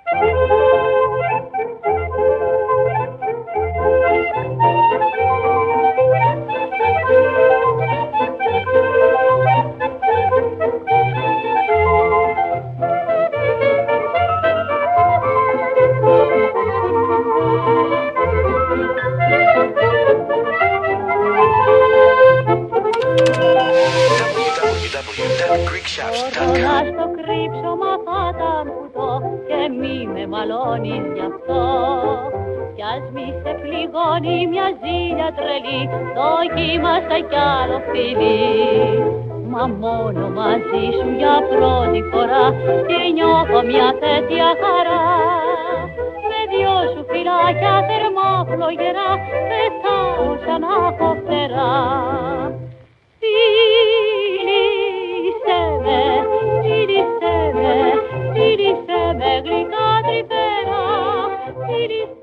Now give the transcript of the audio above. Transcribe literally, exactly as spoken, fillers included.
Μπορώ να στο κρύψω μ' αυτά τα μουτώ και μη με μαλώνεις γι' αυτό. Κι ας μη σε πληγώνει μια ζήλια τρελή, δοκίμασα κι άλλο φιλί. Μα μόνο μαζί σου για πρώτη φορά τι νιώθω μια τέτοια χαρά. Με δυο σου φυλάκια θερμά φλογερά πετάω σαν να έχω φτερά. Φίλησέ με, φίλησέ με, φίλησέ με γλυκά τρυφερά, φίλησέ